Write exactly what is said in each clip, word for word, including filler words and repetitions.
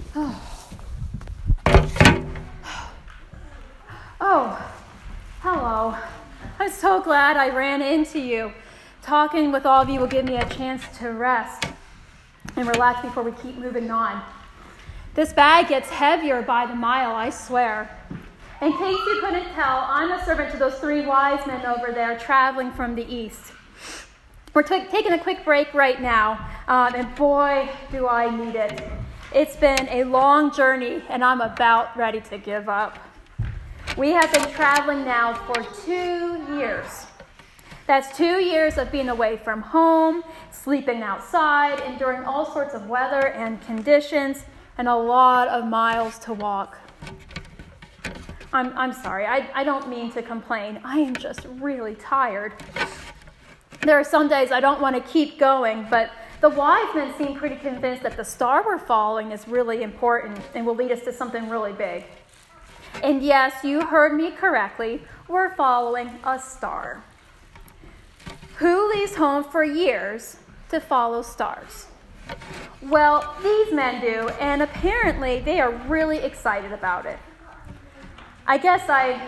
Oh, hello. I'm so glad I ran into you. Talking with all of you will give me a chance to rest and relax before we keep moving on. This bag gets heavier by the mile, I swear. In case you couldn't tell, I'm a servant to those three wise men over there traveling from the east. We're t- taking a quick break right now, um, and boy, do I need it. It's been a long journey, and I'm about ready to give up. We have been traveling now for two years. That's two years of being away from home, sleeping outside, enduring all sorts of weather and conditions, and a lot of miles to walk. I'm I'm sorry, I, I don't mean to complain. I am just really tired. There are some days I don't want to keep going, but the wise men seem pretty convinced that the star we're following is really important and will lead us to something really big. And yes, you heard me correctly. We're following a star. Who leaves home for years to follow stars? Well, these men do, and apparently they are really excited about it. I guess I,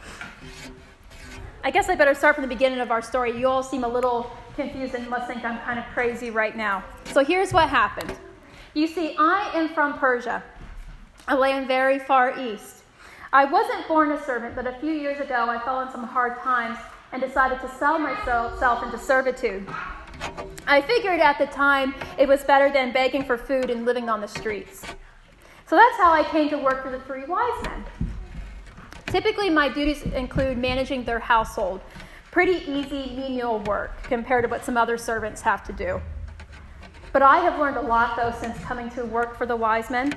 I guess I better start from the beginning of our story. You all seem a little confused and must think I'm kind of crazy right now. So here's what happened. You see, I am from Persia, a land very far east. I wasn't born a servant, but a few years ago I fell in some hard times and decided to sell myself into servitude. I figured at the time it was better than begging for food and living on the streets. So that's how I came to work for the three wise men. Typically, my duties include managing their household. Pretty easy, menial work compared to what some other servants have to do. But I have learned a lot, though, since coming to work for the wise men.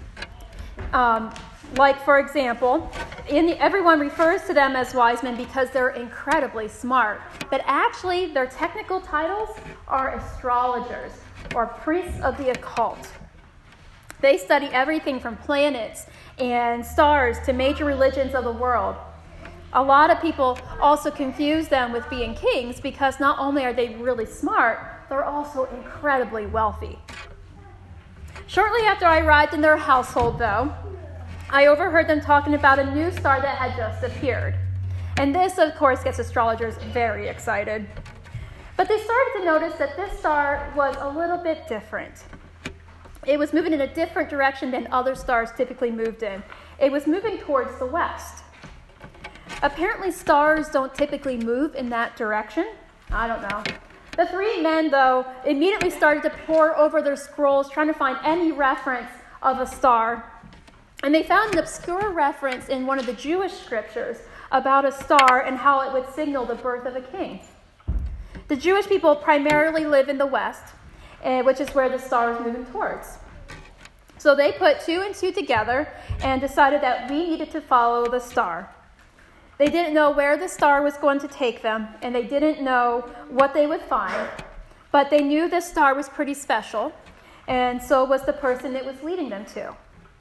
Um, like, for example, in the, everyone refers to them as wise men because they're incredibly smart. But actually, their technical titles are astrologers, or priests of the occult. They study everything from planets and stars to major religions of the world. A lot of people also confuse them with being kings because not only are they really smart, they're also incredibly wealthy. Shortly after I arrived in their household, though, I overheard them talking about a new star that had just appeared. And this, of course, gets astrologers very excited. But they started to notice that this star was a little bit different. It was moving in a different direction than other stars typically moved in. It was moving towards the west. Apparently, stars don't typically move in that direction. I don't know. The three men, though, immediately started to pore over their scrolls, trying to find any reference of a star. And they found an obscure reference in one of the Jewish scriptures about a star and how it would signal the birth of a king. The Jewish people primarily live in the west, which is where the star is moving towards. So they put two and two together and decided that we needed to follow the star. They didn't know where the star was going to take them, and they didn't know what they would find, but they knew the star was pretty special, and so was the person it was leading them to.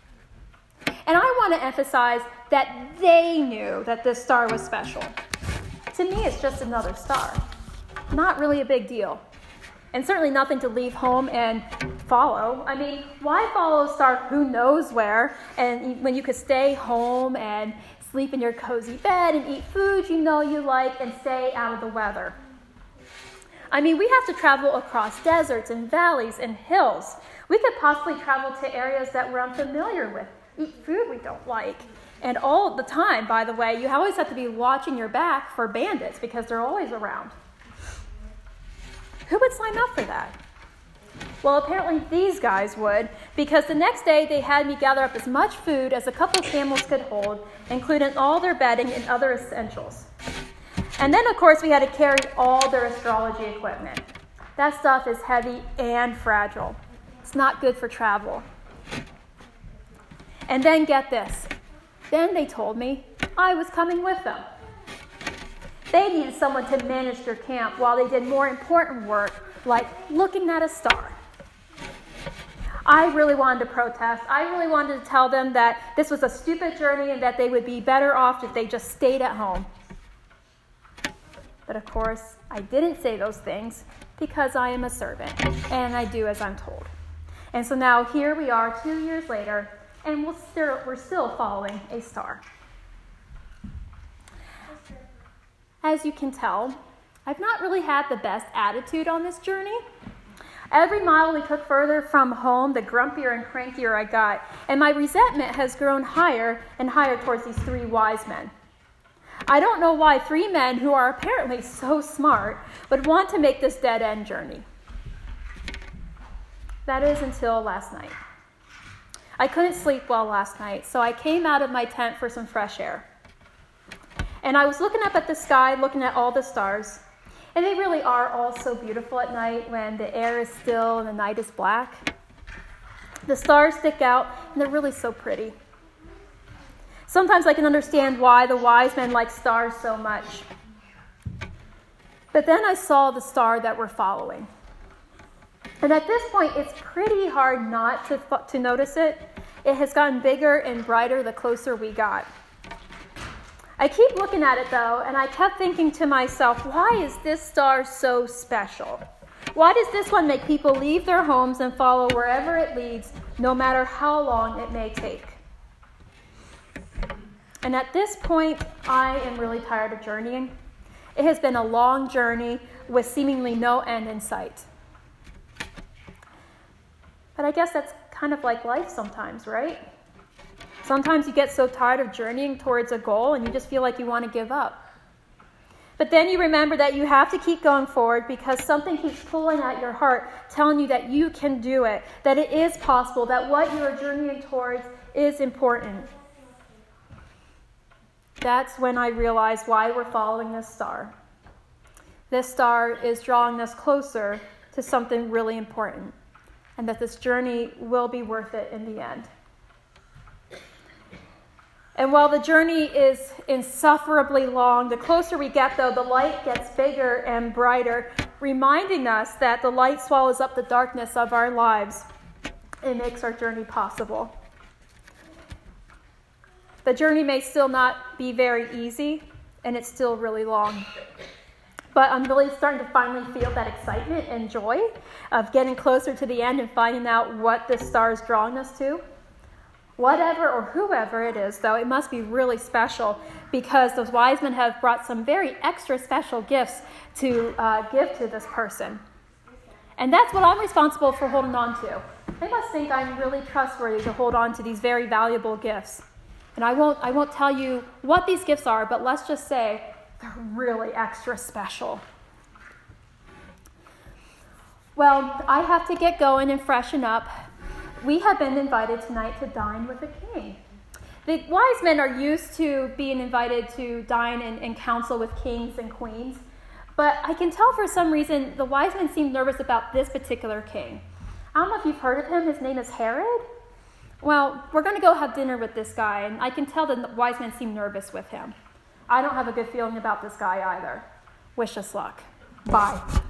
And I want to emphasize that they knew that this star was special. To me, it's just another star. Not really a big deal. And certainly nothing to leave home and follow. I mean, why follow a star who knows where, and when you could stay home and sleep in your cozy bed and eat food you know you like and stay out of the weather? I mean, we have to travel across deserts and valleys and hills. We could possibly travel to areas that we're unfamiliar with, eat food we don't like. And all the time, by the way, you always have to be watching your back for bandits because they're always around. Who would sign up for that? Well, apparently these guys would, because the next day they had me gather up as much food as a couple camels could hold, including all their bedding and other essentials. And then, of course, we had to carry all their astrology equipment. That stuff is heavy and fragile. It's not good for travel. And then get this. Then they told me I was coming with them. They needed someone to manage their camp while they did more important work, like looking at a star. I really wanted to protest. I really wanted to tell them that this was a stupid journey and that they would be better off if they just stayed at home. But of course, I didn't say those things because I am a servant and I do as I'm told. And so now here we are two years later, and we'll still, we're still following a star. As you can tell, I've not really had the best attitude on this journey. Every mile we took further from home, the grumpier and crankier I got, and my resentment has grown higher and higher towards these three wise men. I don't know why three men who are apparently so smart would want to make this dead-end journey. That is until last night. I couldn't sleep well last night, so I came out of my tent for some fresh air. And I was looking up at the sky, looking at all the stars. And they really are all so beautiful at night when the air is still and the night is black. The stars stick out, and they're really so pretty. Sometimes I can understand why the wise men like stars so much. But then I saw the star that we're following. And at this point, it's pretty hard not to, to notice it. It has gotten bigger and brighter the closer we got. I keep looking at it, though, and I kept thinking to myself, why is this star so special? Why does this one make people leave their homes and follow wherever it leads, no matter how long it may take? And at this point, I am really tired of journeying. It has been a long journey with seemingly no end in sight. But I guess that's kind of like life sometimes, right? Sometimes you get so tired of journeying towards a goal and you just feel like you want to give up. But then you remember that you have to keep going forward because something keeps pulling at your heart, telling you that you can do it, that it is possible, that what you are journeying towards is important. That's when I realized why we're following this star. This star is drawing us closer to something really important, and that this journey will be worth it in the end. And while the journey is insufferably long, the closer we get, though, the light gets bigger and brighter, reminding us that the light swallows up the darkness of our lives and makes our journey possible. The journey may still not be very easy, and it's still really long. But I'm really starting to finally feel that excitement and joy of getting closer to the end and finding out what this star is drawing us to. Whatever or whoever it is, though, it must be really special because those wise men have brought some very extra special gifts to uh, give to this person. And that's what I'm responsible for holding on to. They must think I'm really trustworthy to hold on to these very valuable gifts. And I won't, I won't tell you what these gifts are, but let's just say they're really extra special. Well, I have to get going and freshen up. We have been invited tonight to dine with the king. The wise men are used to being invited to dine and, and counsel with kings and queens, but I can tell for some reason the wise men seem nervous about this particular king. I don't know if you've heard of him. His name is Herod. Well, we're going to go have dinner with this guy, and I can tell the wise men seem nervous with him. I don't have a good feeling about this guy either. Wish us luck. Bye.